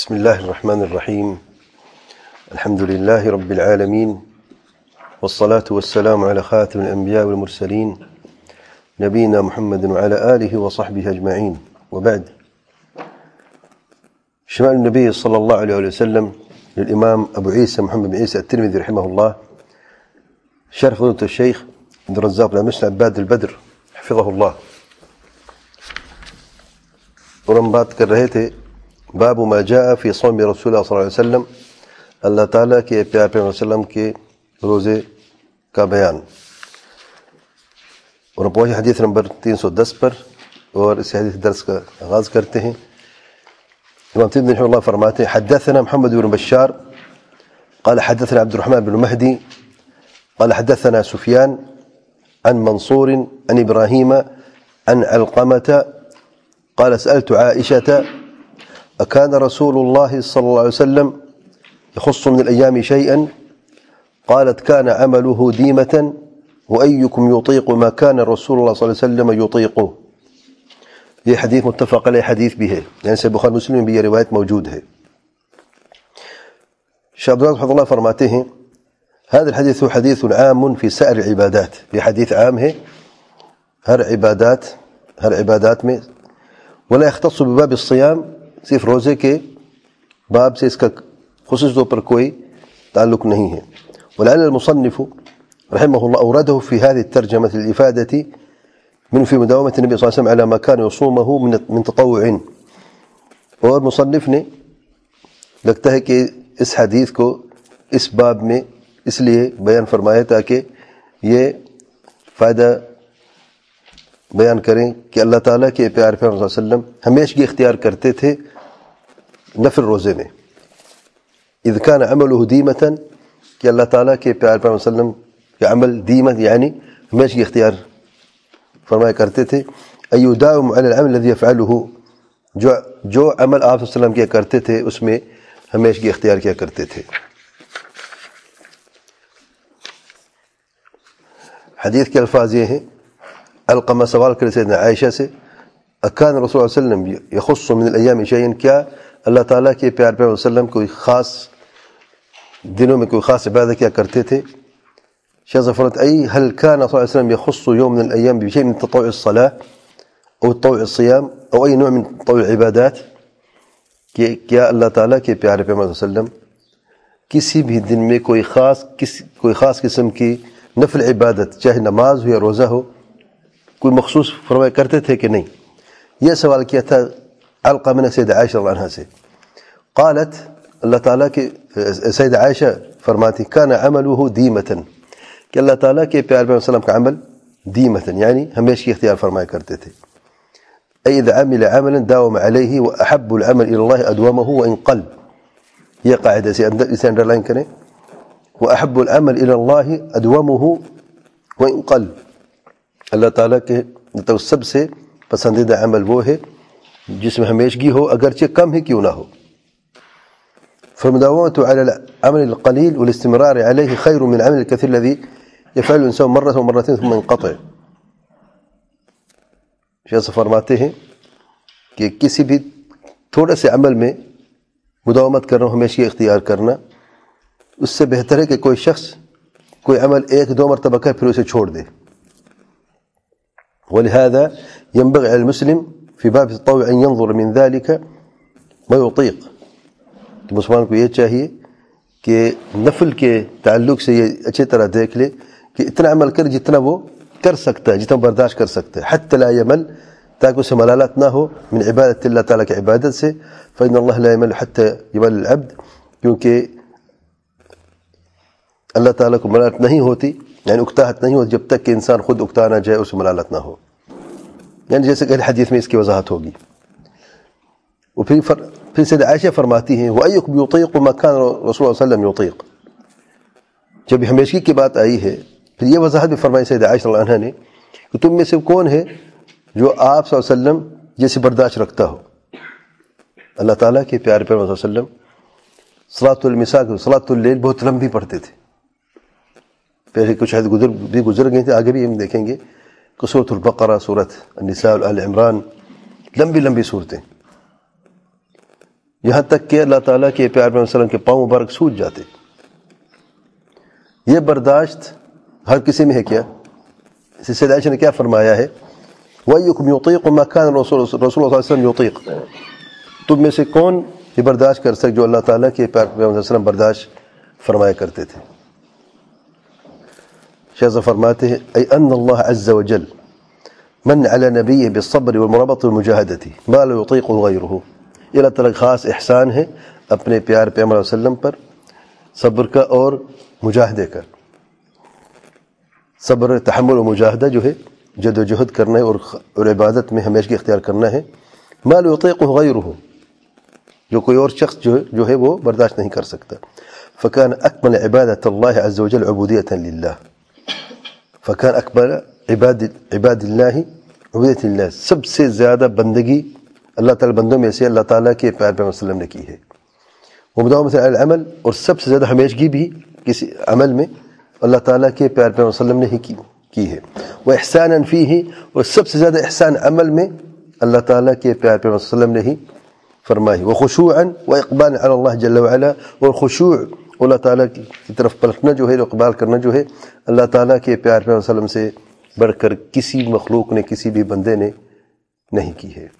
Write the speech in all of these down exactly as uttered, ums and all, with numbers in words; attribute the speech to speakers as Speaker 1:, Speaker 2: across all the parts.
Speaker 1: بسم الله الرحمن الرحيم. الحمد لله رب العالمين، والصلاة والسلام على خاتم الأنبياء والمرسلين نبينا محمد وعلى آله وصحبه أجمعين، وبعد. شمال النبي صلى الله عليه وسلم للإمام أبو عيسى محمد بن عيسى الترمذي رحمه الله، شرح فضيلة الشيخ عبد الرزاق بن مسلم عباد البدر حفظه الله. اور ہم بات کر رہے تھے باب ما جاء فی صوم رسول اللہ صلی اللہ علیہ وسلم، اللہ تعالیٰ کے پیار پیغمبر صلی اللہ علیہ وسلم کے روزے کا بیان، اور ہم پہنچے حدیث نمبر تین سو دس پر، اور اس حدیث درس کا آغاز کرتے ہیں. امام ترمذی رحمہ اللہ فرماتے ہیں: حدثنا محمد بن بشار قال حدثنا عبد الرحمن بن مهدي قال حدثنا سفيان عن منصور عن إبراهيم عن علقمة قال سألت عائشة أكان رسول الله صلى الله عليه وسلم يخص من الأيام شيئا؟ قالت: كان عمله ديمة، وأيكم يطيق ما كان رسول الله صلى الله عليه وسلم يطيقه. یہ حدیث متفق علیہ حدیث بھی ہے، یعنی سے بخاری مسلم میں بھی یہ روایت موجود ہے. شیخ عبد الرزاق رحمہ اللہ فرماتے ہیں: هذا الحديث حديث عام في سائر العبادات. یہ حدیث عام ہے ہر عبادات ہر عبادات میں، ولا يختص بباب الصيام، صرف روزے کے باب سے اس کا خصوص طور پر کوئی تعلق نہیں ہے. ولعل المصنف رحمه الله أورده في هذه الترجمة للإفادة من في مداومة النبي صلى الله عليه وسلم على ما كان يصومه من من تطوع. اور مصنف نے لگتا ہے کہ اس حدیث کو اس باب میں اس لیے بیان فرمایا تاکہ یہ فائدہ بیان کریں کہ اللہ تعالیٰ کے پیارے پیغمبر صلی اللہ علیہ وسلم ہمیشہ اختیار کرتے تھے نفل روزے میں. اذ کان عمله دیمة، کہ اللہ تعالیٰ کے پیارے پیغمبر صلی اللہ علیہ وسلم کا عمل دیمت یعنی ہمیشہ اختیار فرمایا کرتے تھے. ایداوم علی العمل الذي يفعله، جو جو عمل آپ صلی اللہ علیہ وسلم کیا کرتے تھے اس میں ہمیشہ اختیار کیا کرتے تھے. حدیث کے الفاظ یہ ہیں: علقمہ سوال کرے سیدنا عائشہ سے، اکان رسول اللہ صلی اللہ علیہ وسلم یخص من الایام شیئا، کیا اللہ تعالیٰ کے پیار پیغمبر صلی اللہ علیہ وسلم کوئی خاص دنوں میں کوئی خاص عبادت کیا کرتے تھے؟ شیخ فرماتے ای هل كان صلی اللہ علیہ وسلم يخص يوم من الايام بشيء من تطوع الصلاة او تطوع الصيام او اي نوع من تطوع العبادات، کہ کیا اللہ تعالیٰ کے پیارے پیغمبر صلی اللہ علیہ وسلم کسی بھی دن میں کوئی خاص کس کوئی خاص قسم کی نفل عبادت، چاہے نماز ہو یا روزہ ہو، کوئی مخصوص فرمایا کرتے تھے کہ نہیں؟ یہ سوال کیا تھا علقمہ نے سید عائشہ رضی اللہ عنہا سے. قالت، اللہ تعالیٰ کے سید عائشہ فرماتی: کان عمله دیمة، کہ اللہ تعالیٰ کے پیارے پیغمبر صلی اللہ علیہ وسلم کا عمل دیمة یعنی ہمیشہ اختیار فرمایا کرتے تھے. ای اذا عمل عملا داوم علیہ واحب العمل الى اللہ ادومه وان قل. یہ قاعدہ سے اندر اسے انڈر لائن کریں: واحب العمل الى اللہ ادومه وان قل. اللہ تعالیٰ کے تو سب سے پسندیدہ عمل وہ ہے جس میں ہمیشگی ہو، اگرچہ کم ہی کیوں نہ ہو. فالمداومة على العمل القليل والاستمرار عليه خير من العمل الكثير الذي يفعل الإنسان مرة ومرتين ثم ينقطع. شیخ فرماتے ہیں کہ کسی بھی تھوڑے سے عمل میں مداومت کرنا، ہمیشہ اختیار کرنا، اس سے بہتر ہے کہ کوئی شخص کوئی عمل ایک دو مرتبہ کر پھر اسے چھوڑ دے. ولهذا ينبغي على المسلم في باب التطوع أن ينظر من ذلك ما يطيق. تو مسلمان کو یہ چاہیے کہ نفل کے تعلق سے یہ اچھی طرح دیکھ لے کہ اتنا عمل کر جتنا وہ کر سکتا ہے، جتنا برداشت کر سکتا ہے، حتی لا يمل، تاکہ اسے ملالت نہ ہو من عبادت اللہ تعالیٰ کی عبادت سے. فإن الله لا يمل حتى يمل العبد، کیونکہ اللہ تعالیٰ کو ملالت نہیں ہوتی، یعنی اکتاہت نہیں ہوتی جب تک کہ انسان خود اکتا نہ جائے، اسے ملالت نہ ہو. یعنی جیسے کہ حدیث میں اس کی وضاحت ہوگی. اور پھر فر... پھر سید عائشہ فرماتی ہیں: وَأَيُّكُمْ يُطِيقُ مَا كَانَ رَسُولُ اللَّهِ صلی اللہ علیہ وسلم يُطِيقُ. جب ہمیشگی کی بات آئی ہے پھر یہ وضاحت بھی فرمائی سید عائشہ رضی اللہ عنہا نے کہ تم میں سے کون ہے جو آپ صلی اللہ علیہ وسلم جیسے برداشت رکھتا ہو. اللہ تعالیٰ کے پیارے پیغمبر صلی اللہ علیہ وسلم صلاۃ المساء صلاۃ اللیل بہت لمبی پڑھتے تھے. پہلے کچھ حدیث گزر بھی گزر گئے تھے، آگے بھی ہم دیکھیں گے کہ سورۃ البقرہ، سورۃ النساء، آل عمران، لمبی لمبی صورتیں. یہاں تک کہ اللہ تعالیٰ کے پیار پیغمبر صلی اللہ علیہ وسلم کے پاؤں مبارک سوج جاتے. یہ برداشت ہر کسی میں ہے کیا؟ سید عائشہ نے کیا فرمایا ہے؟ وَأَيُّكُمْ يُطِيقُ مَا كَانَ رسول رسول اللہ صلی اللہ علیہ وسلم يُطِيقُ. تم میں سے کون یہ برداشت کر سکے جو اللہ تعالیٰ کے پیار پیغمبر صلی اللہ علیہ وسلم برداشت فرمایا کرتے تھے؟ شیخ فرماتے ہیں اي ان اللہ عز وجل من على نبیہ بالصبر والمرابطة والمجاہدة ما لا يطيقه غيره. یہ اللہ تعالیٰ خاص احسان ہے اپنے پیار پیغمبر صلی اللہ علیہ وسلم پر صبر کا اور مجاہدے کا. صبر تحمل و مجاہدہ جو ہے جد و جہد کرنا ہے اور اور عبادت میں ہمیشہ اختیار کرنا ہے. ما لا يطيقه غيره جو کوئی اور شخص جو ہے جو ہے وہ برداشت نہیں کر سکتا. فكان اکمل عبادت اللہ عز وجل عبودیۃ للہ. فكان اکبر عباد عباد اللہ عبودیۃ اللہ. سب سے زیادہ بندگی اللہ تعالیٰ بندوں میں سے اللہ تعالیٰ کے پیار پیغمبر صلی اللہ علیہ وسلم نے کی ہے. ومداومۃ علی العمل اور سب سے زیادہ ہمیشگی بھی کسی عمل میں اللہ تعالیٰ کے پیار پیغمبر صلی اللہ علیہ وسلم نے ہی کی ہے. واحسانا فیہ اور سب سے زیادہ احسان عمل میں اللہ تعالیٰ کے پیار پیغمبر صلی اللہ علیہ وسلم نے ہی فرمائی. وخشوعا واقبالا علی اللہ جل وعلا اور خشوع اللہ تعالیٰ کی طرف پلٹنا جو ہے اقبال کرنا جو ہے اللہ تعالیٰ کے پیار پیغمبر صلی اللہ علیہ وسلم سے بڑھ کر کسی مخلوق نے کسی بھی بندے نے نہیں کی ہے.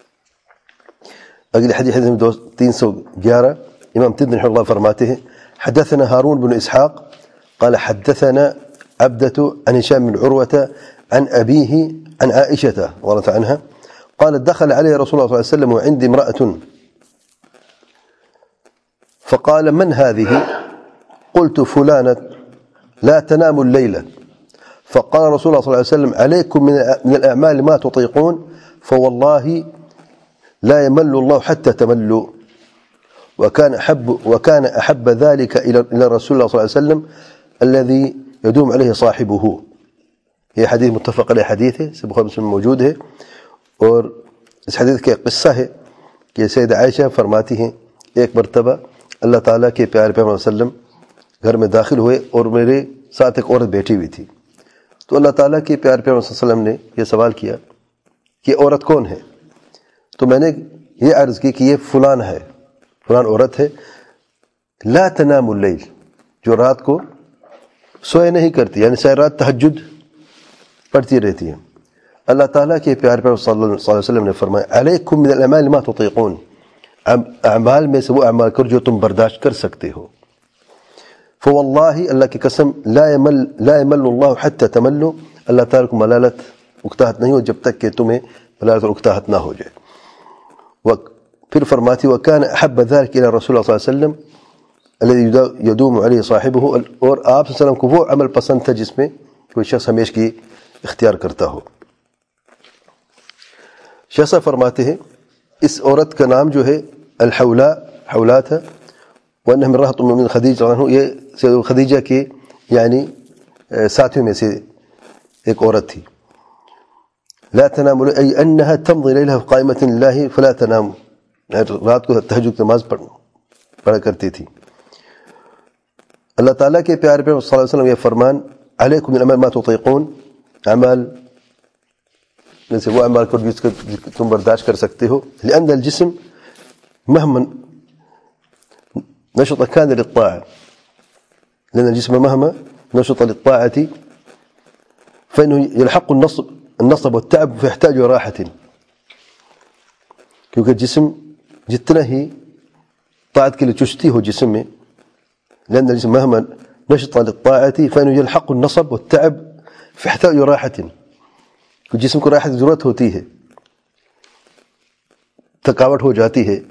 Speaker 1: اگلی حدیث میں تین سو گیارہ امام ترمذی رحمہ اللہ فرماتے ہیں حدثنا هارون بن اسحاق قال حدثنا عبدة عن هشام بن عروة عن أبيه عن عائشة رضي الله عنها قال دخل عليه رسول الله صلى الله عليه وسلم وعندي امرأة فقال من هذه؟ قلت فلانة لا تنام الليلة. فقال رسول الله صلى الله عليه وسلم عليكم من الأعمال ما تطيقون فوالله لا يمل الله حتى تملوا. وكان أحب, وكان أحب ذلك إلى رسول الله صلى الله عليه وسلم الذي يدوم عليه صاحبه. یہ حدیث متفق علیہ حدیث ہے, بخاری مسلم میں موجود ہے. اور اس حدیث کا ایک قصہ ہے کہ سید عائشہ فرماتی ہیں ایک مرتبہ اللہ تعالیٰ کے پیارے پیغمبر صلی اللہ علیہ وسلم گھر میں داخل ہوئے اور میرے ساتھ ایک عورت بیٹھی ہوئی تھی. تو اللہ تعالیٰ کے پیارے پیغمبر صلی اللہ علیہ وسلم نے یہ سوال کیا کہ عورت کون ہے؟ تو میں نے یہ عرض کی کہ یہ فلان ہے, فلان عورت ہے. لا تنام اللیل جو رات کو سوئے نہیں کرتی, یعنی ساری رات تہجد پڑھتی رہتی ہے. اللہ تعالیٰ کے پیارے پیغمبر صلی اللہ علیہ وسلم نے فرمایا علیکم من الاعمال ما تطیقون, اعمال میں سے وہ اعمال کر جو تم برداشت کر سکتے ہو. فواللہ اللہ کی قسم لا يمل لا يمل اللہ حتی تملوا, اللہ تعالیٰ کو ملالت اکتاہٹ نہیں ہو جب تک کہ تمہیں ملالت اور اکتاہٹ نہ ہو جائے. پھر فرماتی وکان احب ذلك الى رسول اللہ صلی اللہ علیہ وسلم الذي يدوم علیہ صاحبہ, اور آپ صلی اللہ علیہ وسلم کو وہ عمل پسند تھا جس میں کوئی شخص ہمیشہ کی اختیار کرتا ہو. شیخ صاحب فرماتے ہیں اس عورت کا نام جو ہے الحولا حولا تھا. وانها امرأة من خدیجہ عنہ, یہ خدیجہ کے یعنی ساتھیوں میں سے ایک عورت تھی. لا تنام ای انها تمضي ليلها قائمة لله فلا تنام, رات کو تہجد نماز پڑھا کرتی تھی. اللہ تعالیٰ کے پیارے پیغمبر صلی اللہ علیہ وسلم یہ فرمان علیکم من الاعمال ما تطیقون, اعمال میں سے وہ اعمال کو جس کو تم برداشت کر سکتے ہو. لأن الجسم مهما نشط كان للطاعة, لأن الجسم مهما نشط للطاعة فإنه يلحق النصب النصب والتعب فيحتاج راحة, کیونکہ جسم جتنا ہی طاعت کے لیے چستی ہو جسم میں, لأن الجسم مهما نشط للطاعة فإنه يلحق النصب والتعب فيحتاج راحة, جسم کو راحت کی ضرورت ہوتی ہے, تھکاوٹ ہو جاتی ہے.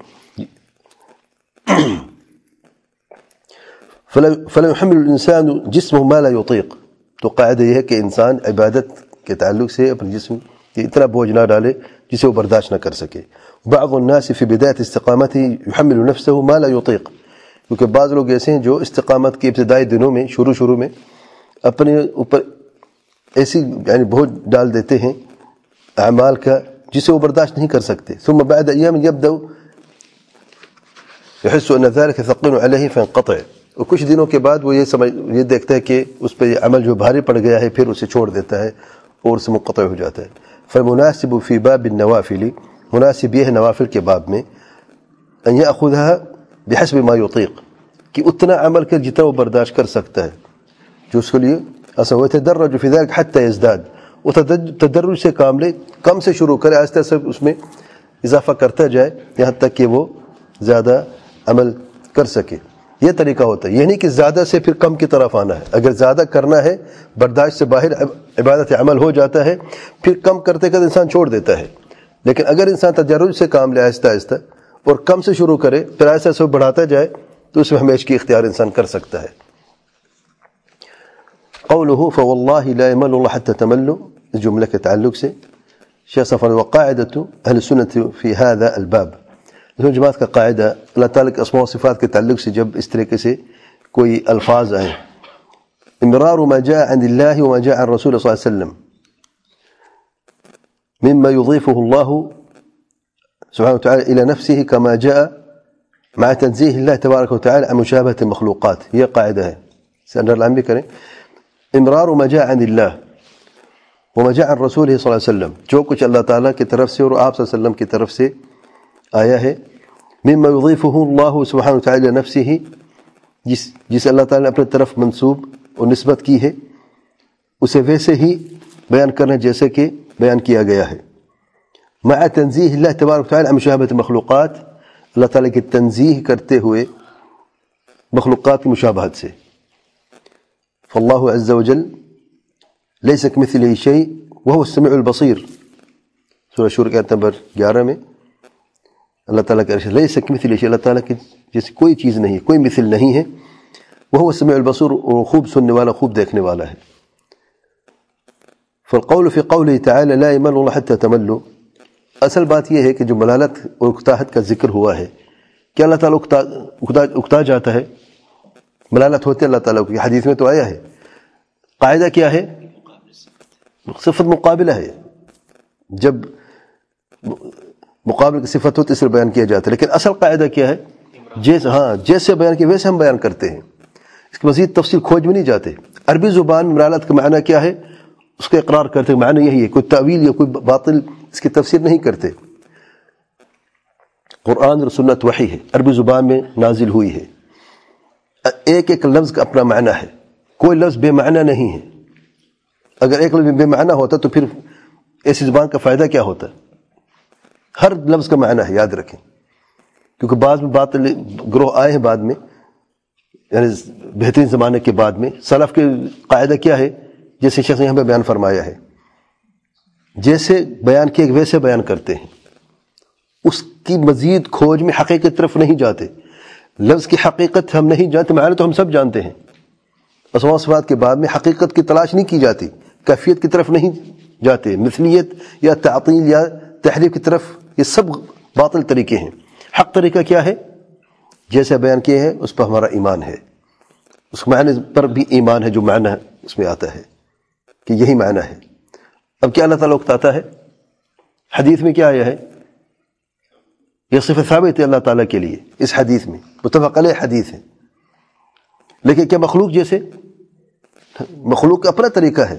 Speaker 1: فلا يحمل الانسان جسمه ما لا يطيق, تو قاعدہ یہ ہے کہ انسان عبادت کے تعلق سے اپنے جسم کی اتنا بوجھ نہ ڈالے جسے وہ برداشت نہ کر سکے. بعض الناس في بداية استقامته يحمل نفسه ما لا يطيق, کیونکہ بعض لوگ ایسے ہیں جو استقامت کے ابتدائی دنوں میں شروع شروع میں اپنے اوپر ایسی یعنی بوجھ ڈال دیتے ہیں اعمال کا جسے وہ برداشت نہیں کر سکتے. ثم بعد ایام يبدأ يحس ان ذلك ثقيل عليه فينقطع, اور کچھ دنوں کے بعد وہ یہ سمجھ یہ دیکھتا ہے کہ اس پہ یہ عمل جو بھاری پڑ گیا ہے پھر اسے چھوڑ دیتا ہے اور اسے منقطع ہو جاتا ہے. فالمناسب في باب النوافل, مناسب یہ ہے نوافل کے باب میں ان یأخذها بحسب ما یطیق، کہ اتنا عمل کر جتنا وہ برداشت کر سکتا ہے، جو اس کے لیے اصلا ويتدرج في ذلك حتى يزداد، وہ تدرج سے کام لے، کم سے شروع کرے، آہستہ آہستہ اس میں اضافہ کرتا جائے یہاں تک کہ وہ زیادہ عمل کر سکے. یہ طریقہ ہوتا ہے، یہ نہیں کہ زیادہ سے پھر کم کی طرف آنا ہے. اگر زیادہ کرنا ہے، برداشت سے باہر عبادت عمل ہو جاتا ہے، پھر کم کرتے کرتے انسان چھوڑ دیتا ہے. لیکن اگر انسان تدرج سے کام لے آہستہ آہستہ اور کم سے شروع کرے، پھر آہستہ آہستہ بڑھاتا جائے، تو اس میں ہمیشہ کی اختیار انسان کر سکتا ہے. قوله فوالله لا يمل الله حتى تملوا، اس جملے کے تعلق سے شیخ صفر وقاعدة اہل سنت فی هذا الباب، اس جماعت کا قاعدہ اللہ تعالیٰ کے اسماء و صفات کے تعلق سے جب اس طریقے سے کوئی الفاظ آئیں، امرار ما جاء عن الله وما جاء عن رسول صلی اللہ علیہ وسلم مما يضيفه الله سبحانه وتعالى إلى نفسه كما جاء مع تنزيه الله تبارك وتعالى عن مشابهة المخلوقات. یہ قاعدہ ہے، سنر العام بھی کریں. امرار ما جاء عن الله وما جاء عن رسوله صلی اللہ علیہ وسلم، جو کچھ اللہ تعالیٰ کی طرف سے اور آپ صلی اللہ علیہ وسلم کی طرف سے آیا ہے، مما يضيفه الله سبحانه وتعالى إلى نفسه، جس جس اللہ تعالیٰ نے اپنے طرف منسوب اور نسبت کی ہے، اسے ویسے ہی بیان کرنا جیسے کہ بیان کیا گیا ہے. مع تنزیہ اللہ تبارک وتعالی عن مشابہۃ المخلوقات، اللہ تعالیٰ کی تنزیہ کرتے ہوئے مخلوقات کی مشابہت سے. فاللہ عز وجل لیس کمثلہ شیء وہو السمیع البصیر، سورہ شورى کے آیت نمبر گیارہ میں اللہ تعالیٰ کا ارشاد، لیس کمثلہ شیء، اللہ تعالیٰ کی جیسی کوئی چیز نہیں، کوئی مثل نہیں ہے. وہو السمیع البصیر، اور خوب سننے والا، خوب دیکھنے والا ہے. فالقول فی قوله تعالی لا یمل اللہ حتی تملوا، اصل بات یہ ہے کہ جو ملالت اور اکتاہٹ کا ذکر ہوا ہے، کہ اللہ تعالیٰ اکتا, اکتا, اکتا جاتا ہے، ملالت ہوتے اللہ تعالیٰ کی، حدیث میں تو آیا ہے. قاعدہ کیا ہے؟ صفت مقابلہ ہے، جب مقابل کی صفت ہوتی اس سے بیان کیا جاتا ہے. لیکن اصل قاعدہ کیا ہے؟ جیسے ہاں جیسے بیان کیا ویسے ہم بیان کرتے ہیں، اس کی مزید تفصیل کھوج میں نہیں جاتے. عربی زبان میں ملالت کا معنی کیا ہے اس کا اقرار کرتے ہیں، معنی یہی ہے، کوئی تعویل یا کوئی باطل اس کی تفسیر نہیں کرتے. قرآن اور سنت وحی ہے، عربی زبان میں نازل ہوئی ہے، ایک ایک لفظ کا اپنا معنی ہے، کوئی لفظ بے معنی نہیں ہے. اگر ایک لفظ بے معنی ہوتا تو پھر ایسی زبان کا فائدہ کیا ہوتا؟ ہر لفظ کا معنی ہے، یاد رکھیں. کیونکہ بعض میں باطل گروہ آئے ہیں بعد میں، یعنی بہترین زمانے کے بعد میں. سلف کے قاعدہ کیا ہے؟ جیسے شخص نے ہمیں بیان فرمایا ہے، جیسے بیان کیا ویسے بیان کرتے ہیں، اس کی مزید کھوج میں حقیقت طرف نہیں جاتے. لفظ کی حقیقت ہم نہیں جانتے، معنی تو ہم سب جانتے ہیں. اسماء و صفات کے بعد میں حقیقت کی تلاش نہیں کی جاتی، کیفیت کی طرف نہیں جاتے، مثلیت یا تعطیل یا تحریف کی طرف، یہ سب باطل طریقے ہیں. حق طریقہ کیا ہے؟ جیسے بیان کیا ہے اس پر ہمارا ایمان ہے، اس معنی پر بھی ایمان ہے جو معنی اس میں آتا ہے کہ یہی معنی ہے. اب کیا اللہ تعالیٰ اکتاتا ہے؟ حدیث میں کیا آیا ہے؟ یہ صفت ثابت ہے اللہ تعالیٰ کے لیے، اس حدیث میں متفق علیہ حدیث ہے. لیکن کیا مخلوق جیسے؟ مخلوق کا اپنا طریقہ ہے،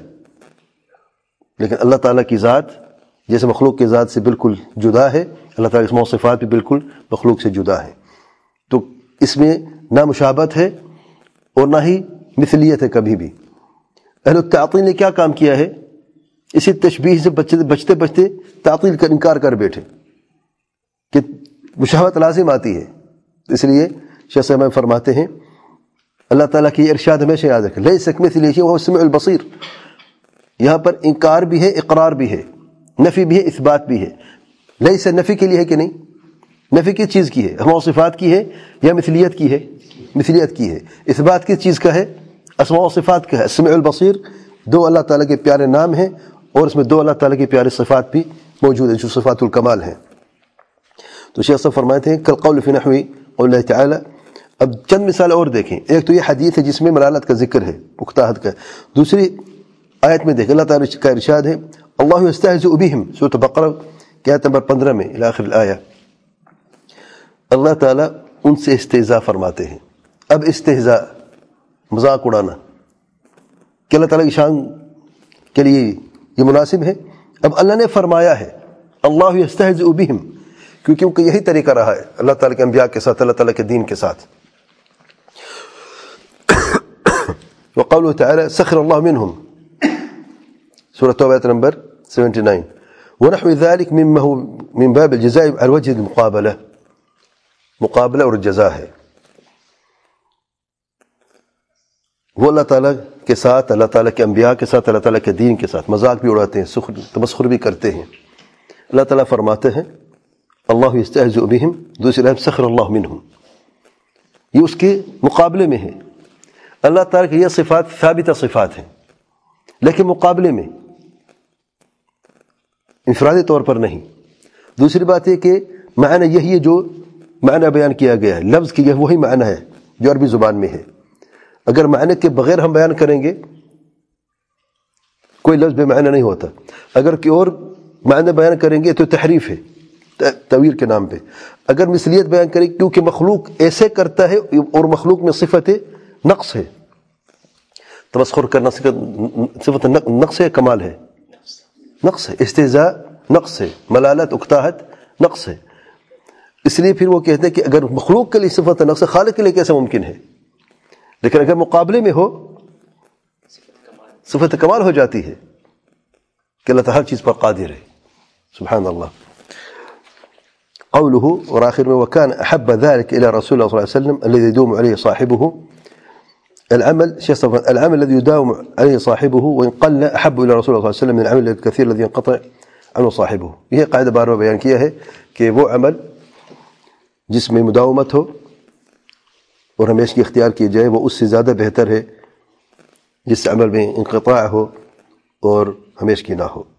Speaker 1: لیکن اللہ تعالیٰ کی ذات جیسے مخلوق کی ذات سے بالکل جدا ہے، اللہ تعالیٰ کے اسماء و صفات بھی بالکل مخلوق سے جدا ہے. تو اس میں نہ مشابہت ہے اور نہ ہی مثلیت ہے کبھی بھی. اہل التعطیل نے کیا کام کیا ہے؟ اسی تشبیہ سے بچتے بچتے بچتے تعطیل کا انکار کر بیٹھے کہ مشابہت لازم آتی ہے. اس لیے شیخ صاحب فرماتے ہیں اللہ تعالیٰ کی ارشاد ہمیشہ یاد رکھیں، لیس کمثلہ شیء وہو السمیع البصیر. یہاں پر انکار بھی ہے، اقرار بھی ہے، نفی بھی ہے، اثبات بھی ہے. لیس نفی کے لیے ہے کہ نہیں؟ نفی کس چیز کی ہے؟ اسماء و صفات کی ہے یا مثلیت کی ہے؟ مثلیت کی ہے. اثبات کس چیز کا ہے؟ اسماء و صفات کا ہے. السمیع البصیر دو اللہ تعالیٰ کے پیارے نام ہیں، اور اس میں دو اللہ تعالیٰ کے پیارے صفات بھی موجود ہیں جو صفات الکمال ہیں. تو شیخ صاحب فرماتے ہیں کالقول فی نحو قول اللہ تعالی. اب چند مثال اور دیکھیں. ایک تو یہ حدیث ہے جس میں ملالت کا ذکر ہے، اکتاہٹ کا. دوسری آیت میں دیکھیں اللہ تعالیٰ کا ارشاد ہے اللہ یستہزئ بہم، سورۃ بقرہ کی آیت نمبر پندرہ میں الی آخر الآیہ. اللہ تعالیٰ ان سے استہزاء فرماتے ہیں. اب استہزاء مذاق اڑانا کہ اللہ تعالیٰ کی شان کے لیے یہ مناسب ہے. اب اللہ نے فرمایا ہے اللہ یستہزئ بہم، کیونکہ ان کا یہی طریقہ رہا ہے اللہ تعالیٰ کے انبیاء کے ساتھ، اللہ تعالیٰ کے دین کے ساتھ. وقوله تعالى سخر الله منهم سورة توبة آية نمبر ننانوے. ونحو ذلك مما هو من باب الجزاء على وجه المقابلة، مقابلة اور الجزاء ہے. وہ اللہ تعالیٰ کے ساتھ، اللہ تعالیٰ کے انبیاء کے ساتھ، اللہ تعالیٰ کے دین کے ساتھ مذاق بھی اڑاتے ہیں، سخر تمسخر بھی کرتے ہیں. اللہ تعالیٰ فرماتے ہیں اللہ یستہزئ بہم، دوسری آیت سخر اللہ منہم، یہ اس کے مقابلے میں ہے. اللہ تعالیٰ کی یہ صفات ثابتہ صفات ہیں، لیکن مقابلے میں انفرادی طور پر نہیں. دوسری بات یہ کہ معنی یہی ہے جو معنی بیان کیا گیا ہے، لفظ کی یہ وہی معنی ہے جو عربی زبان میں ہے. اگر معنی کے بغیر ہم بیان کریں گے کوئی لفظ بے معنی نہیں ہوتا. اگر کوئی اور معنی بیان کریں گے تو تحریف ہے تعویل کے نام پہ. اگر مثلیت بیان کریں کیونکہ مخلوق ایسے کرتا ہے اور مخلوق میں صفت نقص ہے، تمسخر کرنا صفت نقص ہے، کمال ہے، نقص ہے، استہزاء نقص ہے، ملالت اکتاہت نقص ہے. اس لیے پھر وہ کہتے ہیں کہ اگر مخلوق کے لیے صفت نقص ہے، خالق کے لیے کیسے ممکن ہے؟ لیکن اگر مقابلے میں ہو صفت کمال ہو جاتی ہے کہ اللہ تعالیٰ ہر چیز پر قادر ہے. سبحان اللہ. قوله اور آخر میں وكان أحب ذلك إلى رسول الله صلى الله عليه وسلم الذي يدوم عليه صاحبه العمل العمل الذي يداوم عليه صاحبه وإن قل أحب إلى رسول الله صلى الله عليه وسلم من العمل الكثير الذي ينقطع عنه صاحبه. یہ قاعدہ بار بار بیان کیا ہے کہ وہ عمل جس میں مداومت ہو اور ہمیشہ اختیار کی جائے وہ اس سے زیادہ بہتر ہے جس عمل میں انقطاع ہو اور ہمیشہ کی نہ ہو.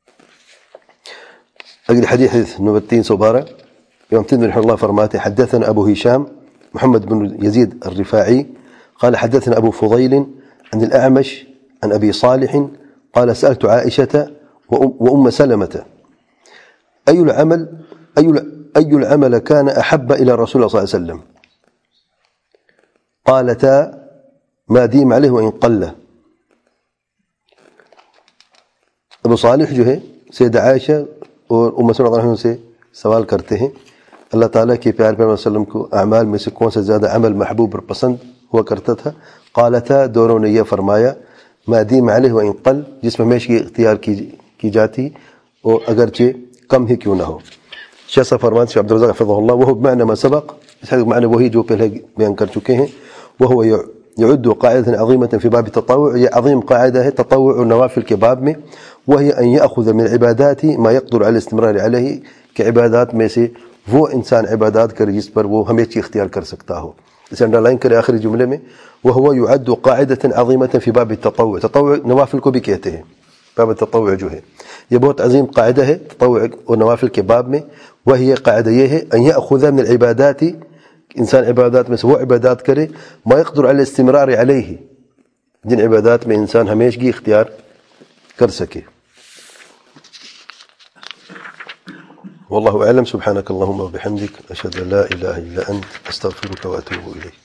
Speaker 1: اگلی حدیث حدیث نمبر تین سو بارہ. امام ترمذی رحمہ اللہ فرماتے حدثنا ابو هشام محمد بن يزيد الرفاعي قال حدثنا ابو فضيل عن الأعمش عن ابي صالح قال سألت عائشة وأم سلمة أي العمل أي أي العمل كان أحب إلى رسول الله صلى الله عليه وسلم قالتا ما ديم عليه وإن قل. ابو صالح جو ہے سیدہ عائشہ اور ام سلمہ رضی اللہ عنہ سے سوال کرتے ہیں اللہ تعالیٰ کے پیار پیغمبر صلی اللہ علیہ وسلم کو اعمال میں سے کون سے زیادہ عمل محبوب اور پسند ہوا کرتا تھا. قالتا دونوں نے یہ فرمایا ما دیم علیہ وإن قل، جس میں ہمیشہ اختیار کی کی جاتی اور اگرچہ کم ہی کیوں نہ ہو. شیخ صاحب فرماتے ہیں عبدالرزاق حفظہ اللہ وہ بمعنى ما سبق، اس حدیث معنی وہی جو پہلے بیان کر چکے ہیں. وهو يعد قاعدة عظيمة في باب التطوع، یہ عظیم قاعدہ ہے تطوع اور نوافل کے باب میں. وهي أن يأخذ من العبادات ما يقدر على الاستمرار عليه، کہ عبادات میں سے وہ انسان عبادات کرے جس پر وہ ہمیشہ اختیار کر سکتا ہو. اسے انڈر لائن کرے آخری جملے میں وهو يعد قاعدة عظيمة في باب التطوع. تطوع نوافل کو بھی کہتے ہیں، باب التطوع جو ہے یہ بہت عظیم قاعدہ ہے تطوع اور نوافل کے باب میں. وہی قاعدہ یہ ہے ان يأخذ من العبادات، انسان عبادات میں سے وہ عبادات کرے ما يقدر على الاستمرار عليه، جن عبادات میں انسان ہمیشگی اختیار کر سکے. والله أعلم. سبحانك اللهم وبحمدك أشهد أن لا إله إلا أنت أستغفرك وأتوب إليك.